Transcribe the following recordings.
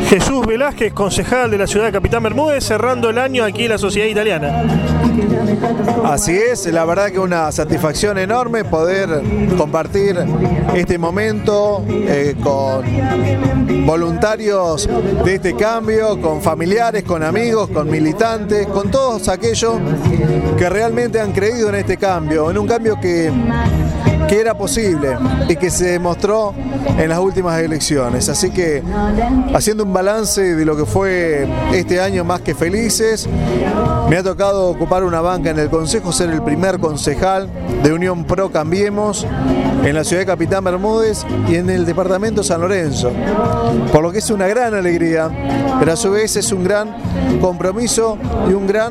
Jesús Velázquez, concejal de la ciudad de Capitán Bermúdez, cerrando el año aquí en la Sociedad Italiana. Así es, la verdad que una satisfacción enorme poder compartir este momento con voluntarios de este cambio, con familiares, con amigos, con militantes, con todos aquellos que realmente han creído en este cambio, en un cambio que era posible y que se demostró en las últimas elecciones. Así que, haciendo un balance de lo que fue este año más que felices, me ha tocado ocupar una banca en el Consejo, ser el primer concejal de Unión Pro Cambiemos en la ciudad de Capitán Bermúdez y en el departamento San Lorenzo, por lo que es una gran alegría, pero a su vez es un gran compromiso y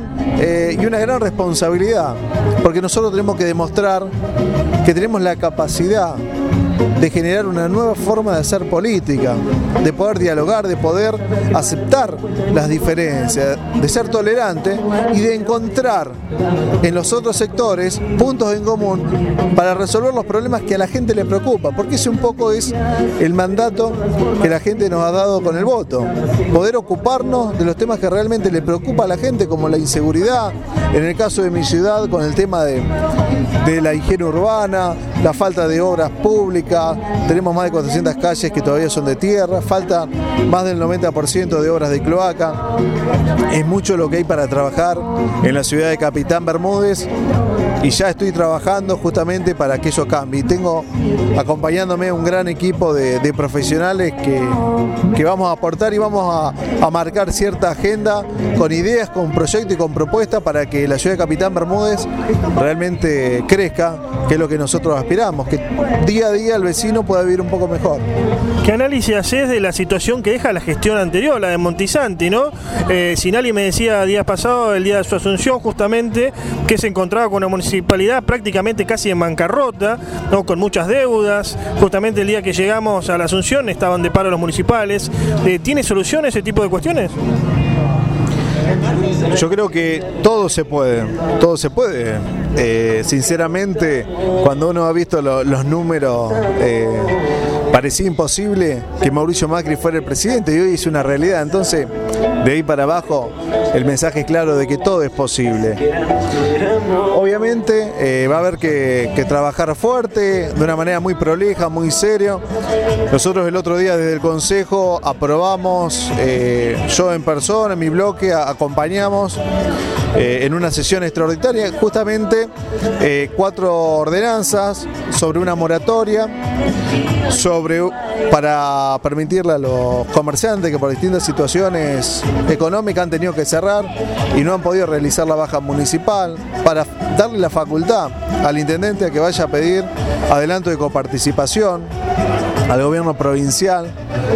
una gran responsabilidad, porque nosotros tenemos que demostrar que tenemos la capacidad de generar una nueva forma de hacer política, de poder dialogar, de poder aceptar las diferencias, de ser tolerante y de encontrar en los otros sectores puntos en común para resolver los problemas que a la gente le preocupa, porque ese un poco es el mandato que la gente nos ha dado con el voto, poder ocuparnos de los temas que realmente le preocupa a la gente, como la inseguridad, en el caso de mi ciudad con el tema de la higiene urbana, la falta de obras públicas. Tenemos más de 400 calles que todavía son de tierra, falta más del 90% de obras de cloaca. Es mucho lo que hay para trabajar en la ciudad de Capitán Bermúdez y ya estoy trabajando justamente para que eso cambie. Y tengo acompañándome un gran equipo de profesionales que vamos a aportar y vamos a marcar cierta agenda con ideas, con proyectos y con propuestas para que la ciudad de Capitán Bermúdez realmente crezca, que es lo que nosotros aspiramos, que día a día el vecino pueda vivir un poco mejor. ¿Qué análisis haces de la situación que deja la gestión anterior, la de Montisanti, ¿no? Sinali me decía días pasados, el día de su asunción justamente, que se encontraba con una municipalidad prácticamente casi en bancarrota, ¿no? Con muchas deudas. Justamente el día que llegamos a la asunción estaban de paro los municipales. ¿Tiene solución ese tipo de cuestiones? Yo creo que todo se puede. Sinceramente, cuando uno ha visto los números, parecía imposible que Mauricio Macri fuera el presidente y hoy es una realidad. Entonces, de ahí para abajo, el mensaje es claro de que todo es posible. Obviamente va a haber que trabajar fuerte, de una manera muy prolija, muy seria. Nosotros el otro día desde el Consejo aprobamos, yo en persona, en mi bloque, acompañamos en una sesión extraordinaria justamente 4 ordenanzas sobre una moratoria, para permitirle a los comerciantes que por distintas situaciones económicas han tenido que cerrar y no han podido realizar la baja municipal, para darle la facultad al intendente a que vaya a pedir adelanto de coparticipación al gobierno provincial.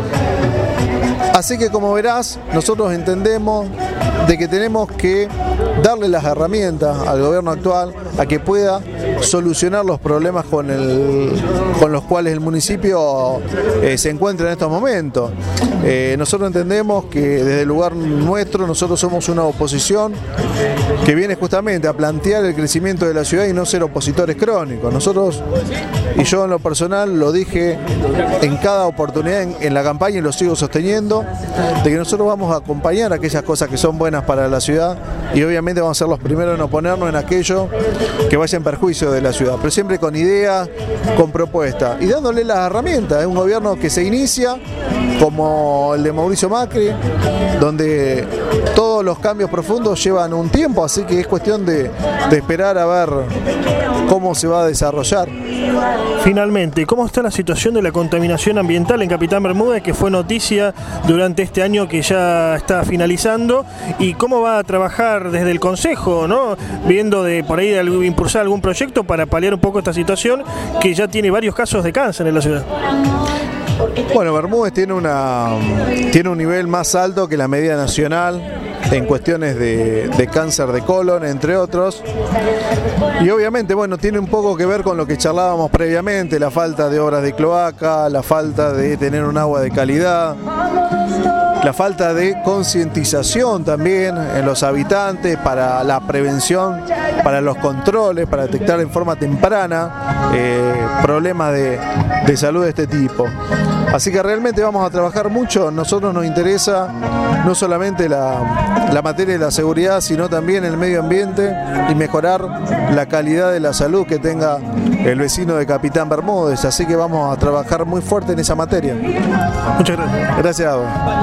Así que, como verás, nosotros entendemos de que tenemos que darle las herramientas al gobierno actual a que pueda solucionar los problemas con los cuales el municipio se encuentra en estos momentos. Nosotros entendemos que desde el lugar nuestro nosotros somos una oposición que viene justamente a plantear el crecimiento de la ciudad y no ser opositores crónicos. Nosotros, y yo en lo personal lo dije en cada oportunidad en la campaña y lo sigo sosteniendo, de que nosotros vamos a acompañar aquellas cosas que son buenas para la ciudad y obviamente vamos a ser los primeros en oponernos en aquello que vaya en perjuicio de la ciudad, pero siempre con ideas, con propuestas y dándole las herramientas. Es un gobierno que se inicia como el de Mauricio Macri, donde todos los cambios profundos llevan un tiempo, así que es cuestión de esperar a ver cómo se va a desarrollar. Finalmente, ¿cómo está la situación de la contaminación ambiental en Capitán Bermúdez, que fue noticia durante este año que ya está finalizando? ¿Y cómo va a trabajar desde el Consejo, ¿no? Viendo de por ahí impulsar algún proyecto para paliar un poco esta situación que ya tiene varios casos de cáncer en la ciudad? Bueno, Bermúdez tiene un nivel más alto que la media nacional en cuestiones de cáncer de colon, entre otros. Y obviamente, bueno, tiene un poco que ver con lo que charlábamos previamente, la falta de obras de cloaca, la falta de tener un agua de calidad, la falta de concientización también en los habitantes para la prevención, para los controles, para detectar en forma temprana problemas de salud de este tipo. Así que realmente vamos a trabajar mucho. A nosotros nos interesa no solamente la materia de la seguridad, sino también el medio ambiente y mejorar la calidad de la salud que tenga el vecino de Capitán Bermúdez. Así que vamos a trabajar muy fuerte en esa materia. Muchas gracias. Gracias a vos.